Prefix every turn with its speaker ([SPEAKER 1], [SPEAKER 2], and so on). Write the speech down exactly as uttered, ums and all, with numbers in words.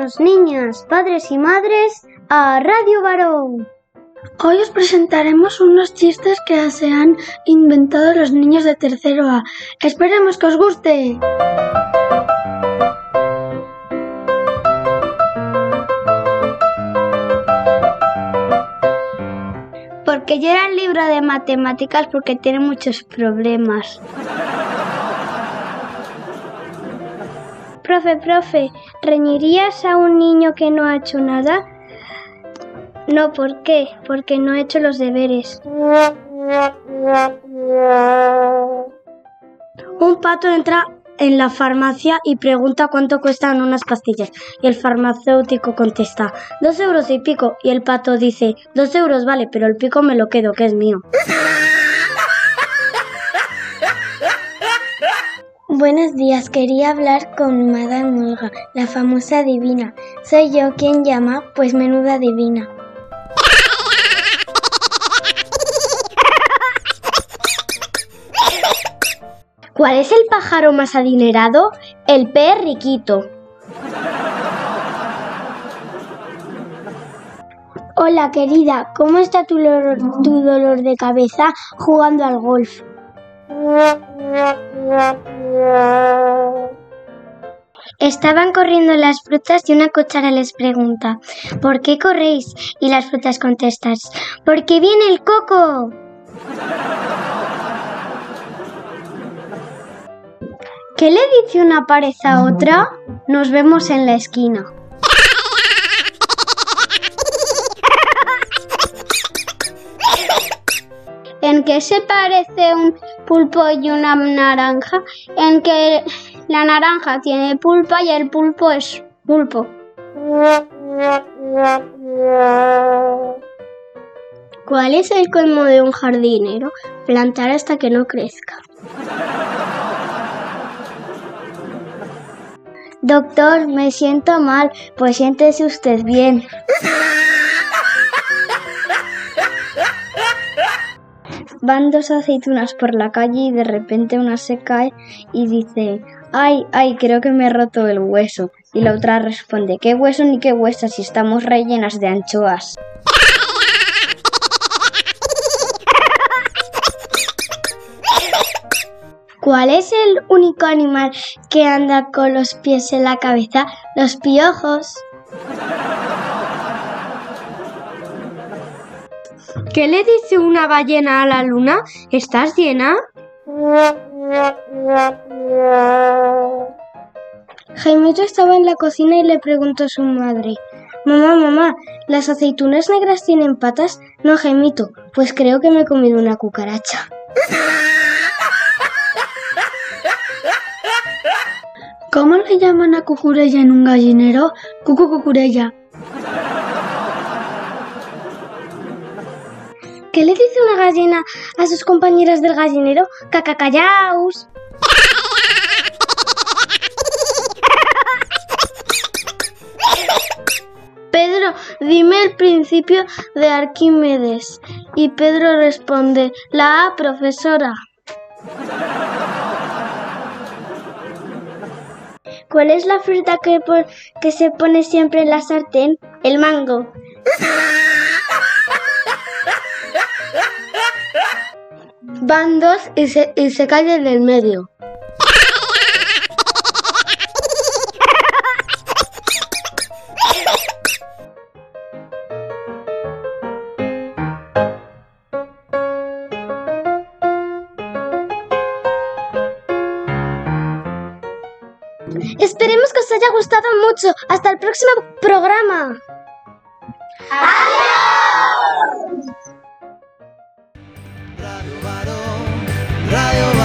[SPEAKER 1] niños, niñas, padres y madres a Radio Barón.
[SPEAKER 2] Hoy os presentaremos unos chistes que se han inventado los niños de tercero A. Esperemos que os guste.
[SPEAKER 1] Porque llora el libro de matemáticas porque tiene muchos problemas. Profe, profe, ¿reñirías a un niño que no ha hecho nada? No, ¿por qué? Porque no ha hecho los deberes. Un pato entra en la farmacia y pregunta cuánto cuestan unas pastillas. Y el farmacéutico contesta, dos euros y pico. Y el pato dice, dos euros vale, pero el pico me lo quedo, que es mío.
[SPEAKER 3] Buenos días, quería hablar con Madame Olga, la famosa adivina. Soy yo quien llama, pues menuda adivina.
[SPEAKER 1] ¿Cuál es el pájaro más adinerado? El perriquito.
[SPEAKER 3] Hola querida, ¿cómo está tu, lor- tu dolor de cabeza jugando al golf?
[SPEAKER 1] Estaban corriendo las frutas y una cuchara les pregunta, ¿por qué corréis? Y las frutas contestan, ¡porque viene el coco! ¿Qué le dice una pared a otra? Nos vemos en la esquina. ¿En qué se parece un pulpo y una naranja? En que la naranja tiene pulpa y el pulpo es pulpo. ¿Cuál es el colmo de un jardinero? Plantar hasta que no crezca. Doctor, me siento mal. Pues siéntese usted bien. Van dos aceitunas por la calle y de repente una se cae y dice, ay, ay, creo que me he roto el hueso. Y la otra responde, ¿qué hueso ni qué hueso si estamos rellenas de anchoas? ¿Cuál es el único animal que anda con los pies en la cabeza? Los piojos. ¿Qué le dice una ballena a la luna? ¿Estás llena? Jaimito estaba en la cocina y le preguntó a su madre, mamá, mamá, ¿las aceitunas negras tienen patas? No, Jaimito, pues creo que me he comido una cucaracha.
[SPEAKER 2] ¿Cómo le llaman a Cucurella en un gallinero? Cucu Cucurella.
[SPEAKER 1] ¿Qué le dice una gallina a sus compañeras del gallinero? ¡Cacacallaos! Pedro, dime el principio de Arquímedes. Y Pedro responde, la A, profesora. ¿Cuál es la fruta que, po- que se pone siempre en la sartén? El mango. Van dos y se, y se caen en el medio. Esperemos que os haya gustado mucho. Hasta el próximo programa.
[SPEAKER 4] Radio Barón, Radio